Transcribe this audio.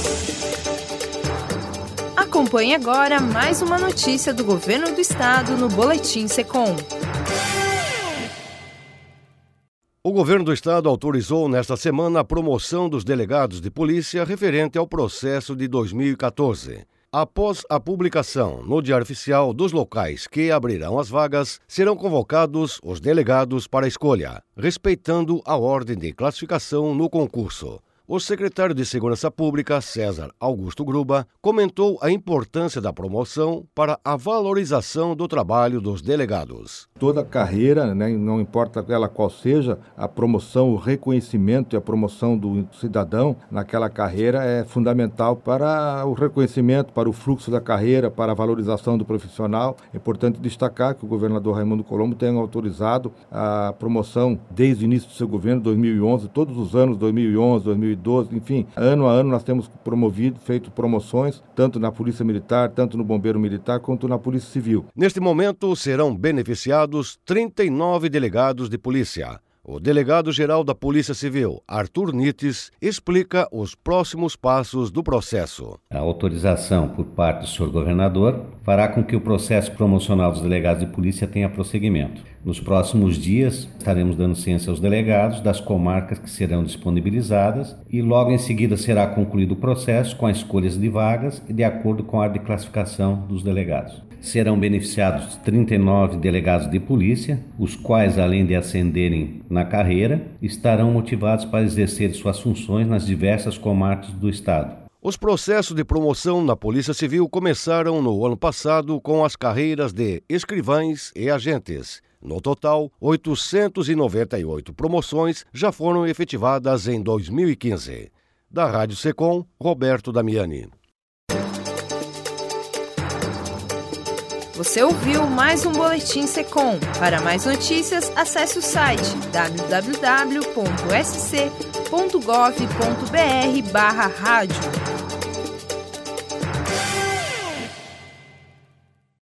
Acompanhe agora mais uma notícia do Governo do Estado no Boletim SECOM. O Governo do Estado autorizou nesta semana a promoção dos delegados de polícia referente ao processo de 2014. Após a publicação no Diário Oficial dos locais que abrirão as vagas, serão convocados os delegados para a escolha, respeitando a ordem de classificação no concurso. O secretário de Segurança Pública, César Augusto Gruba, comentou a importância da promoção para a valorização do trabalho dos delegados. Toda carreira, não importa ela qual seja, a promoção, o reconhecimento e a promoção do cidadão naquela carreira é fundamental para o reconhecimento, para o fluxo da carreira, para a valorização do profissional. É importante destacar que o governador Raimundo Colombo tem autorizado a promoção desde o início do seu governo, 2011, todos os anos, 2011, 2012, enfim, ano a ano nós temos promovido, feito promoções, tanto na Polícia Militar, tanto no Bombeiro Militar, quanto na Polícia Civil. Neste momento serão beneficiados 39 delegados de polícia. O delegado-geral da Polícia Civil, Arthur Nites, explica os próximos passos do processo. A autorização por parte do senhor governador fará com que o processo promocional dos delegados de polícia tenha prosseguimento. Nos próximos dias, estaremos dando ciência aos delegados das comarcas que serão disponibilizadas e logo em seguida será concluído o processo com as escolhas de vagas e de acordo com a área de classificação dos delegados. Serão beneficiados 39 delegados de polícia, os quais, além de ascenderem na carreira, estarão motivados para exercer suas funções nas diversas comarcas do Estado. Os processos de promoção na Polícia Civil começaram no ano passado com as carreiras de escrivães e agentes. No total, 898 promoções já foram efetivadas em 2015. Da Rádio SECOM, Roberto Damiani. Você ouviu mais um Boletim SECOM. Para mais notícias, acesse o site www.sc.gov.br/rádio.